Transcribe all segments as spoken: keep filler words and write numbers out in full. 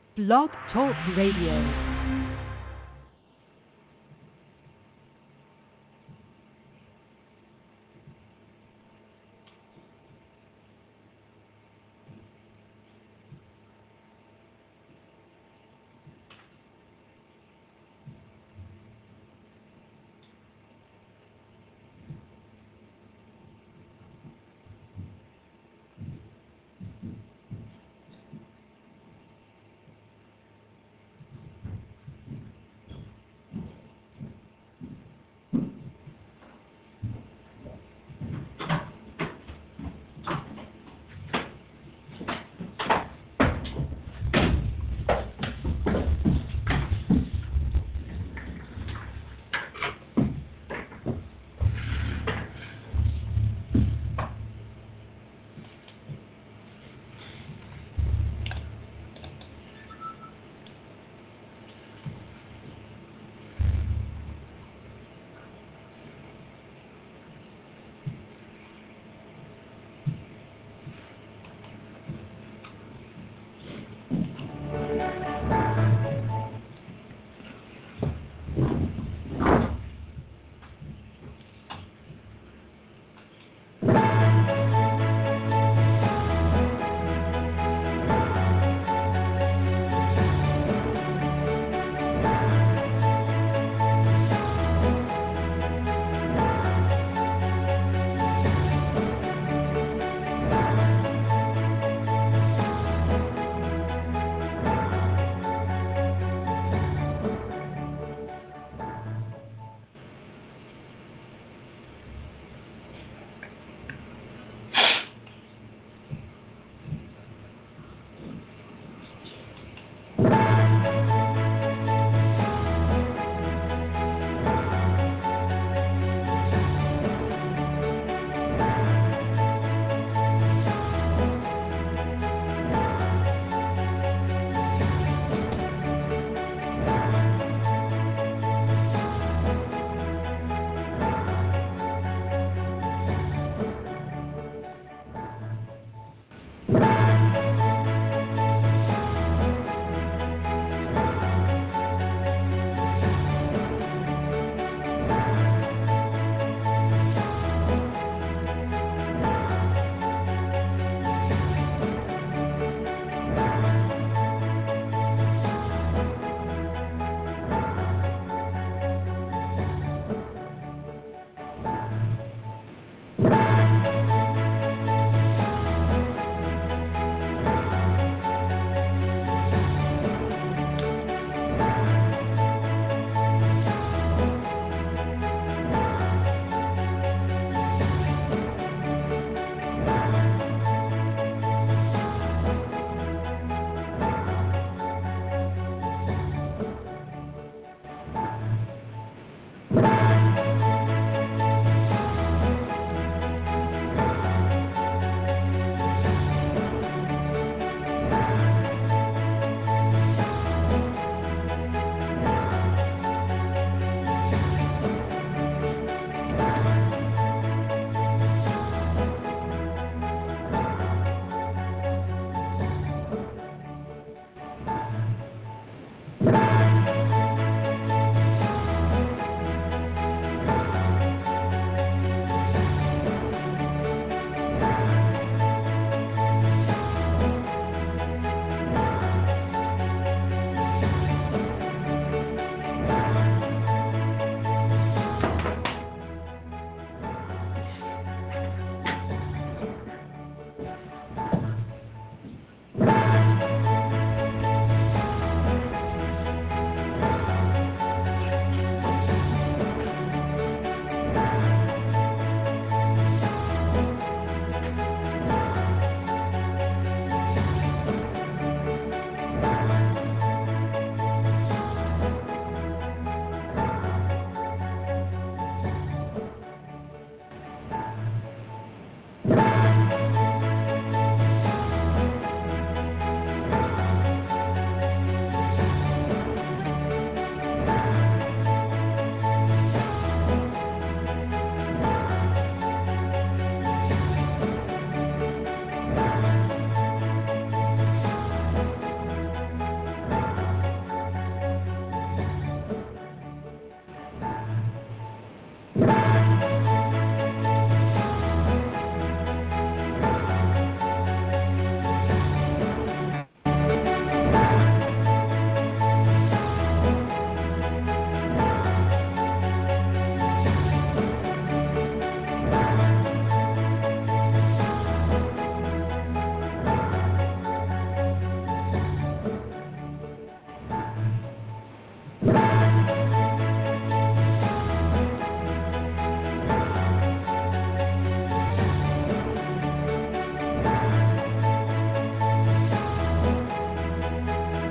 Blog Talk Radio.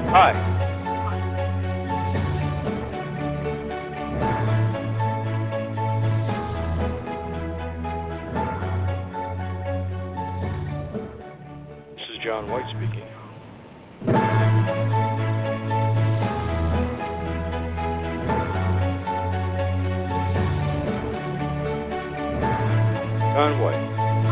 Hi. This is John White speaking. John White.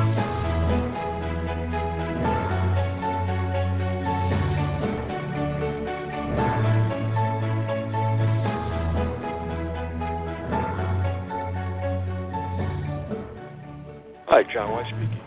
Hi, John White speaking.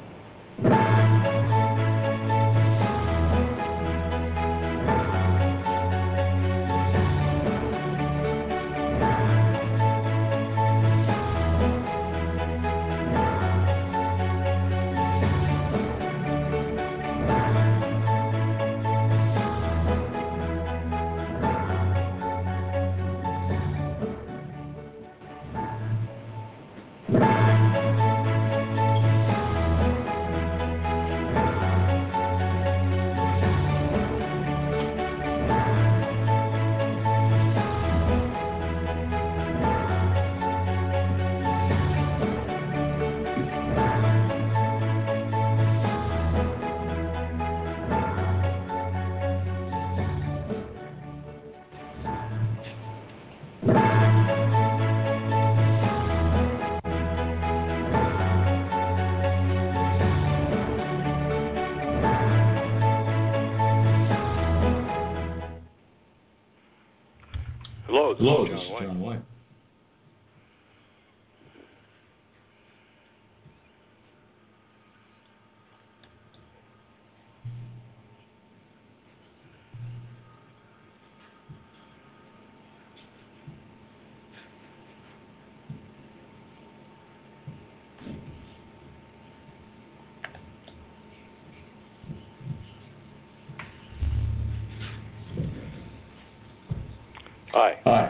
Hello, this Hello, is this John is White. John White. Hi. Hi.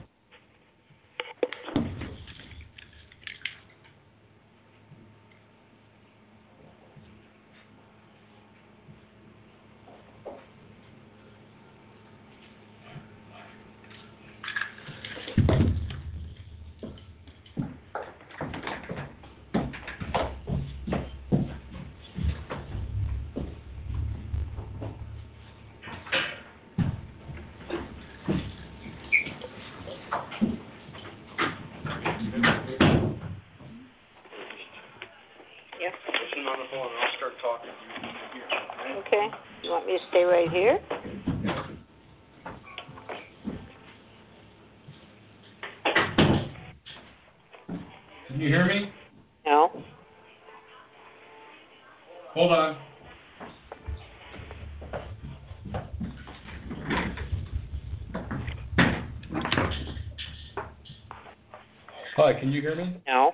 Yep. Listen on the phone and I'll start talking. Okay. You want me to stay right here? Can you hear me? No. Hold on. Hi, can you hear me? No.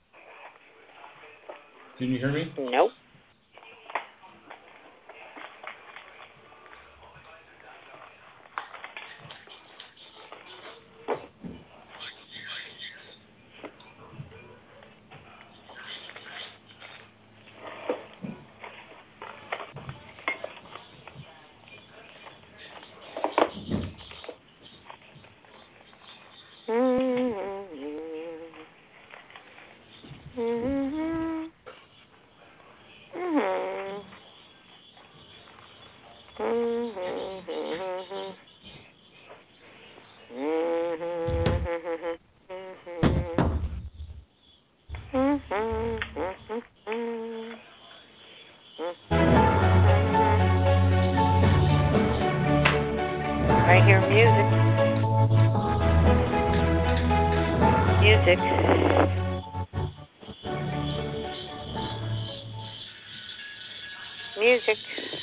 Can you hear me? Nope. I hear music. Music. Music.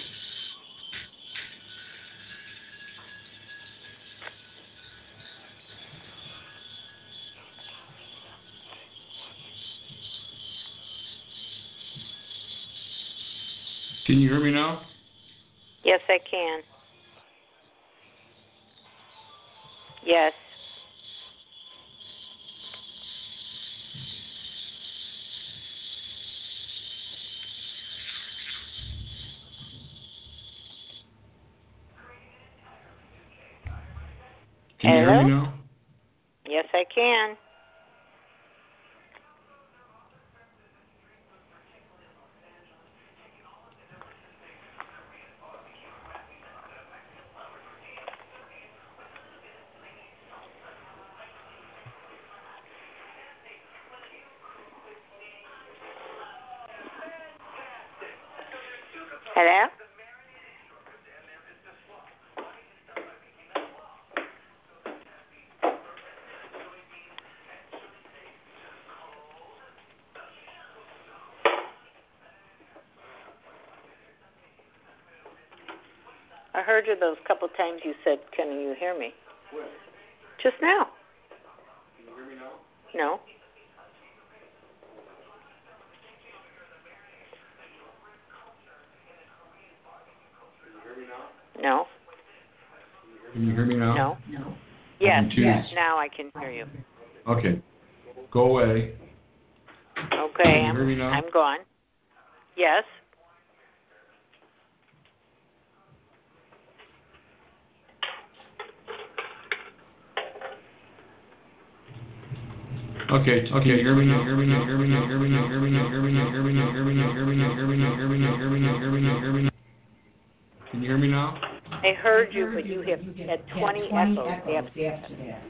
Can you hear me now? Yes, I can. Yes. Can you hear Hello? me now? Yes, I can. Hello? I heard you those couple times you said, can you hear me? When? Just now. Can you hear me now? No. Can you hear me now? No. Can you hear me now? No. No. Yes, Two. yes. Now I can hear you. Okay. Go away. Okay, Can you I'm, hear me now? I'm gone. Yes. Okay, okay, hear me now, hear me now, hear me now, hear me now, hear me now, hear me now, hear me now, hear me now, hear me now, hear me now, hear me now, hear me now, hear me now, hear me now. Can you hear me now? I heard you, but you have had twenty echoes after that.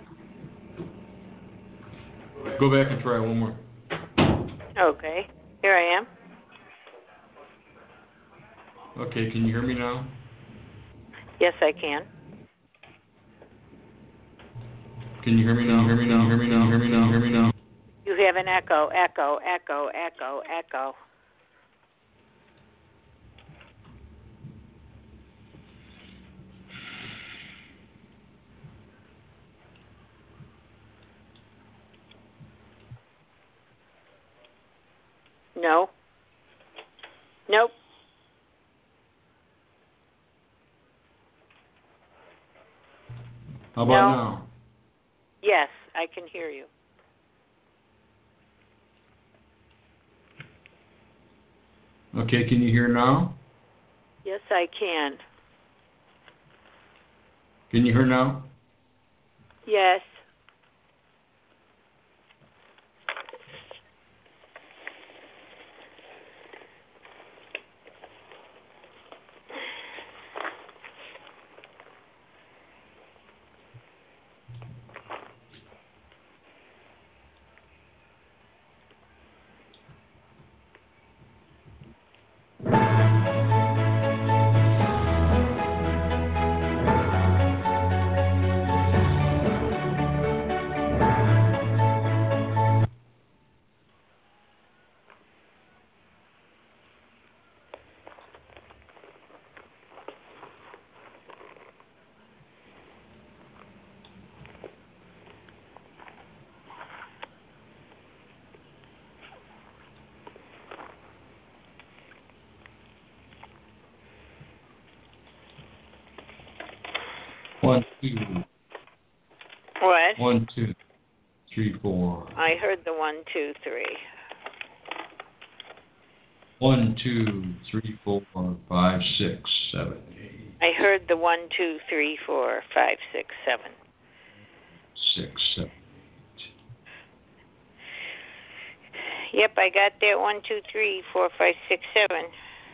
Go back and try one more. Okay, here I am. Okay, can you hear me now? Yes, I can. Can you hear me now? Hear me now, hear me now, hear me now, hear me now. You have an echo, echo, echo, echo, echo. No. Nope. How about No. now? Yes, I can hear you. Okay, can you hear now? Yes, I can. Can you hear now? Yes. One, two. What? One, two, three, four. I heard the one, two, three. One, two, three, four, five, six, seven, eight. I heard the one, two, three, four, five, six, seven. Six, seven, eight. Yep, I got that one, two, three, four, five, six, seven.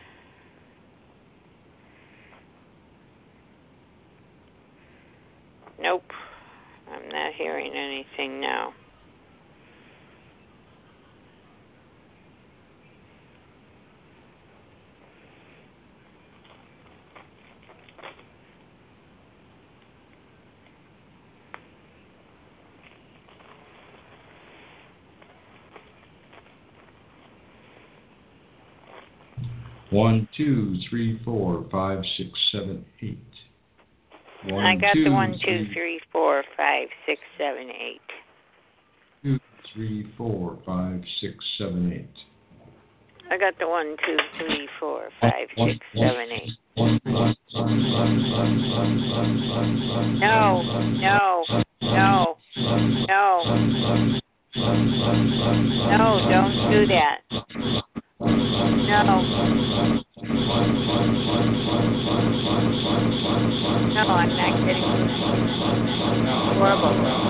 Nope. I'm not hearing anything now. One, two, three, four, five, six, seven, eight. One, I got two, the one, two, three, three, four, five, six, seven, eight. two, three, four, five, six, seven, eight. I got the one, two, three, four, five, One, six, one, seven, eight. one, No, no, no, no. No, don't do that. No. No, I'm not kidding. horrible.